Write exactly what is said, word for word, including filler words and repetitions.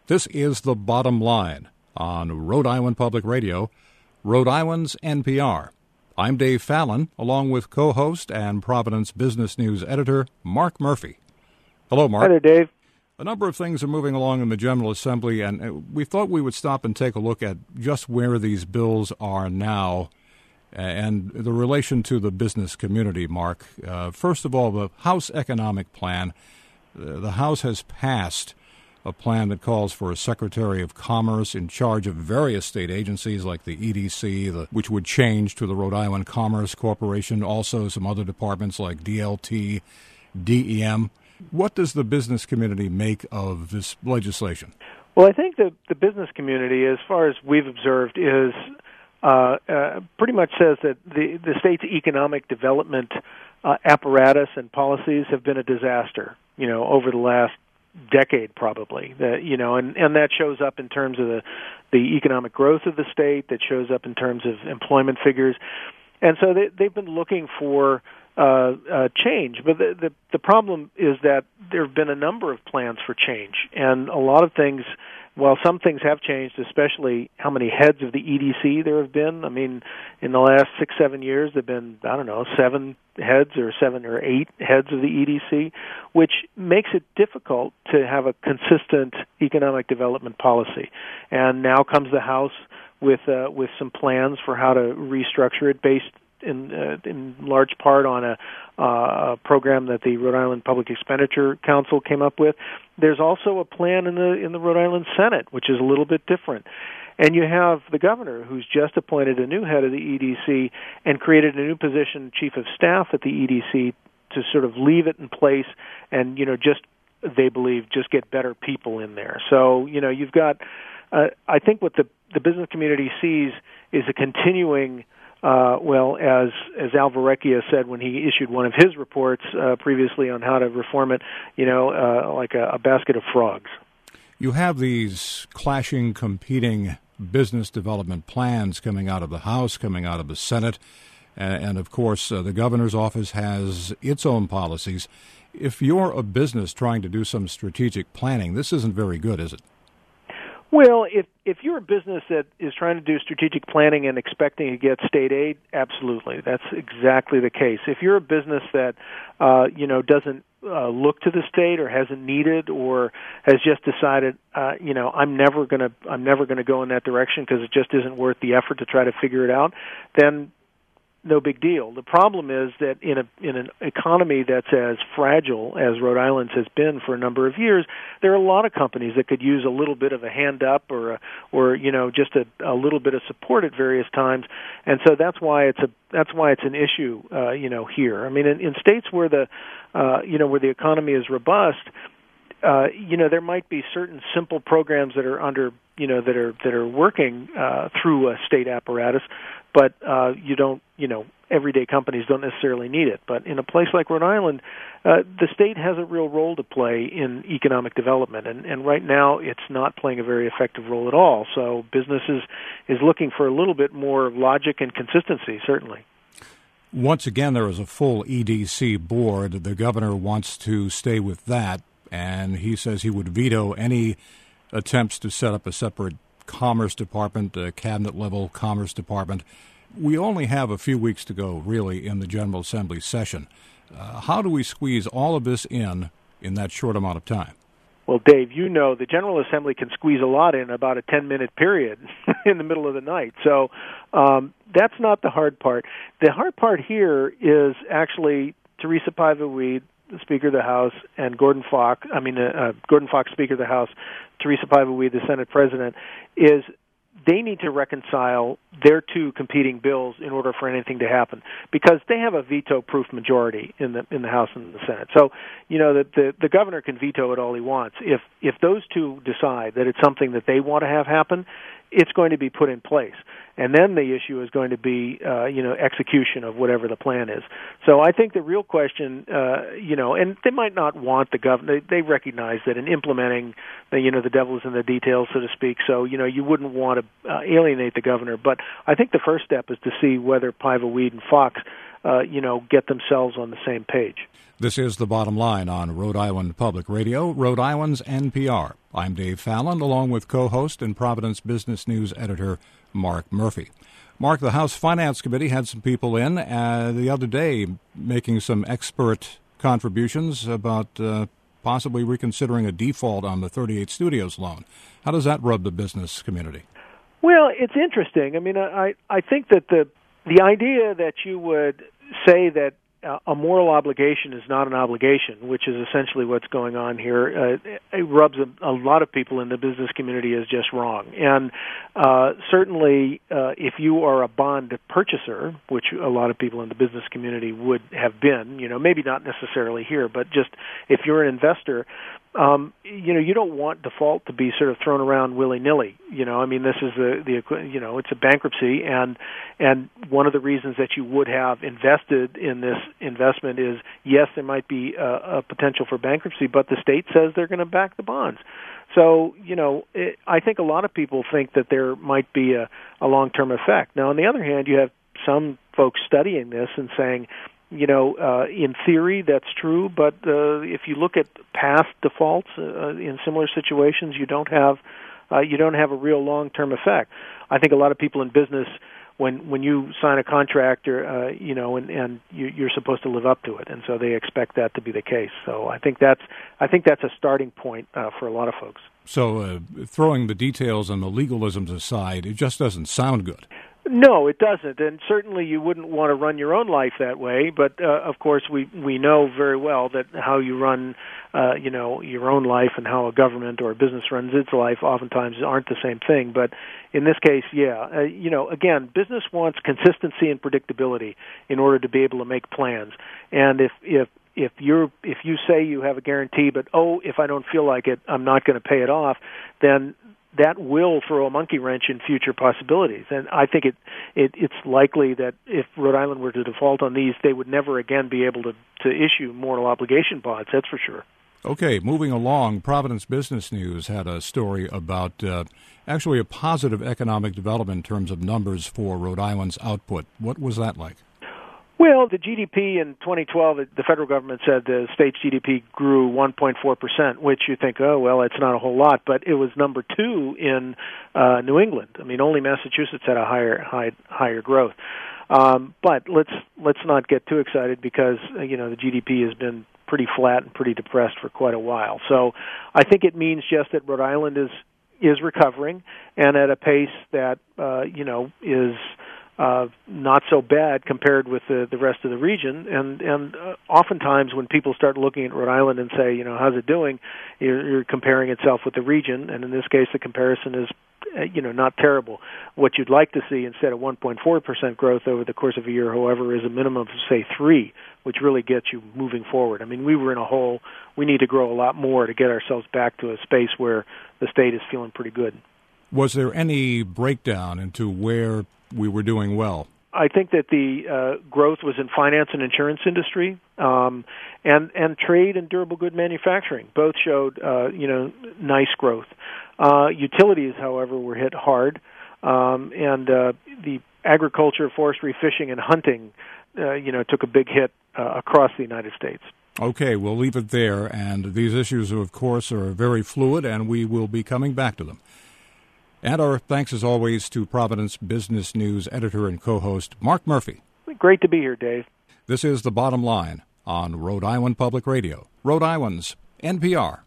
This is The Bottom Line on Rhode Island Public Radio, Rhode Island's N P R. I'm Dave Fallon, along with co-host and Providence Business News editor Mark Murphy. Hello, Mark. Hi there, Dave. A number of things are moving along in the General Assembly, and we thought we would stop and take a look at just where these bills are now and the relation to the business community, Mark. Uh, first of all, the House Economic Plan. Uh, the House has passed a plan that calls for a Secretary of Commerce in charge of various state agencies like the E D C, the, which would change to the Rhode Island Commerce Corporation, also some other departments like D L T, D E M. What does the business community make of this legislation? Well, I think the, the business community, as far as we've observed, is uh, uh, pretty much says that the, the state's economic development uh, apparatus and policies have been a disaster, you know, over the last decade probably, that, you know, and, and that shows up in terms of the, the economic growth of the state, that shows up in terms of employment figures. And so they, they've been looking for uh, uh, change. But the, the, the problem is that there have been a number of plans for change. And a lot of things, while some things have changed, especially how many heads of the E D C there have been. I mean, in the last six, seven years, there have been, I don't know, seven heads or seven or eight heads of the E D C, which makes it difficult to have a consistent economic development policy. And now comes the House with uh, with some plans for how to restructure it based in uh, in large part on a, uh, a program that the Rhode Island Public Expenditure Council came up with. There's also a plan in the in the Rhode Island Senate, which is a little bit different. And you have the governor, who's just appointed a new head of the E D C and created a new position, chief of staff at the E D C, to sort of leave it in place and, you know, just, they believe, just get better people in there. So, you know, you've got, uh, I think what the, the business community sees is a continuing, uh, well, as as Al Verrecchia said when he issued one of his reports uh, previously on how to reform it, you know, uh, like a, a basket of frogs. You have these clashing, competing business development plans coming out of the House, coming out of the Senate, and, and of course, uh, the governor's office has its own policies. If you're a business trying to do some strategic planning, this isn't very good, is it? Well, if if you're a business that is trying to do strategic planning and expecting to get state aid, absolutely, that's exactly the case. If you're a business that uh, you know doesn't uh, look to the state or hasn't needed or has just decided, uh, you know, I'm never gonna I'm never gonna go in that direction because it just isn't worth the effort to try to figure it out, then no big deal. The problem is that in a in an economy that's as fragile as Rhode Island's has been for a number of years, there are a lot of companies that could use a little bit of a hand up or a, or you know just a, a little bit of support at various times, and so that's why it's a that's why it's an issue uh, you know here. I mean, in, in states where the uh, you know where the economy is robust, uh, you know there might be certain simple programs that are under you know that are that are working uh, through a state apparatus. But uh, you don't, you know, everyday companies don't necessarily need it. But in a place like Rhode Island, uh, the state has a real role to play in economic development, and, and right now it's not playing a very effective role at all. So business is, is looking for a little bit more logic and consistency, certainly. Once again, there is a full E D C board. The governor wants to stay with that, and he says he would veto any attempts to set up a separate Commerce Department, a cabinet-level Commerce Department. We only have a few weeks to go, really, in the General Assembly session. Uh, how do we squeeze all of this in in that short amount of time? Well, Dave, you know the General Assembly can squeeze a lot in about a ten-minute period in the middle of the night. So um, that's not the hard part. The hard part here is actually Teresa Paiva-Weed, the Speaker of the House, and Gordon Fox, I mean, uh, uh, Gordon Fox, Speaker of the House, Teresa Paiva-Weed, the Senate President, is they need to reconcile their two competing bills in order for anything to happen, because they have a veto-proof majority in the in the House and the Senate. So, you know, the, the the governor can veto it all he wants. If if those two decide that it's something that they want to have happen, it's going to be put in place. And then the issue is going to be, uh, you know, execution of whatever the plan is. So I think the real question, uh, you know, and they might not want the governor. They, they recognize that in implementing, the, you know, the devil is in the details, so to speak. So, you know, you wouldn't want to uh, alienate the governor. But I think the first step is to see whether Paiva-Weed and Fox uh, you know, get themselves on the same page. This is The Bottom Line on Rhode Island Public Radio, Rhode Island's N P R. I'm Dave Fallon, along with co-host and Providence Business News editor Mark Murphy. Mark, the House Finance Committee had some people in uh, the other day making some expert contributions about uh, possibly reconsidering a default on the thirty-eight Studios loan. How does that rub the business community? Well, it's interesting. I mean, I, I think that the the idea that you would say that a moral obligation is not an obligation, which is essentially what's going on here, uh, it rubs a, a lot of people in the business community as just wrong. And uh, certainly, uh, if you are a bond purchaser, which a lot of people in the business community would have been, you know, maybe not necessarily here, but just if you're an investor, Um, you know, you don't want default to be sort of thrown around willy-nilly. You know, I mean, this is the, the you know, it's a bankruptcy, and and one of the reasons that you would have invested in this investment is, yes, there might be a, a potential for bankruptcy, but the state says they're going to back the bonds. So, you know, it, I think a lot of people think that there might be a, a long-term effect. Now, on the other hand, you have some folks studying this and saying, you know, uh, in theory, that's true, but uh, if you look at past defaults uh, in similar situations, you don't have uh, you don't have a real long-term effect. I think a lot of people in business, when when you sign a contract, or, uh, you know, and, and you, you're supposed to live up to it, and so they expect that to be the case. So I think that's I think that's a starting point uh, for a lot of folks. So uh, throwing the details and the legalisms aside, it just doesn't sound good. No, it doesn't, and certainly you wouldn't want to run your own life that way. But uh, of course, we we know very well that how you run, uh, you know, your own life and how a government or a business runs its life oftentimes aren't the same thing. But in this case, yeah, uh, you know, again, business wants consistency and predictability in order to be able to make plans. And if if if you're if you say you have a guarantee, but oh, if I don't feel like it, I'm not going to pay it off, then that will throw a monkey wrench in future possibilities. And I think it, it it's likely that if Rhode Island were to default on these, they would never again be able to, to issue moral obligation bonds, that's for sure. Okay, moving along, Providence Business News had a story about uh, actually a positive economic development in terms of numbers for Rhode Island's output. What was that like? Well, the G D P in twenty twelve, the federal government said the state's G D P grew one point four percent, which you think, oh, well, it's not a whole lot, but it was number two in uh, New England. I mean, only Massachusetts had a higher high, higher growth. Um, but let's let's not get too excited because, uh, you know, the G D P has been pretty flat and pretty depressed for quite a while. So I think it means just that Rhode Island is, is recovering and at a pace that, uh, you know, is Uh, not so bad compared with the, the rest of the region. And, and uh, oftentimes when people start looking at Rhode Island and say, you know, how's it doing, you're, you're comparing itself with the region. And in this case, the comparison is, uh, you know, not terrible. What you'd like to see instead of one point four percent growth over the course of a year, however, is a minimum of, say, three, which really gets you moving forward. I mean, we were in a hole. We need to grow a lot more to get ourselves back to a space where the state is feeling pretty good. Was there any breakdown into where we were doing well? I think that the uh, growth was in finance and insurance industry, um, and and trade and durable good manufacturing. Both showed uh, you know nice growth. Uh, utilities, however, were hit hard, um, and uh, the agriculture, forestry, fishing, and hunting, uh, you know, took a big hit uh, across the United States. Okay, we'll leave it there. And these issues, of course, are very fluid, and we will be coming back to them. And our thanks, as always, to Providence Business News editor and co-host Mark Murphy. Great to be here, Dave. This is The Bottom Line on Rhode Island Public Radio, Rhode Island's N P R.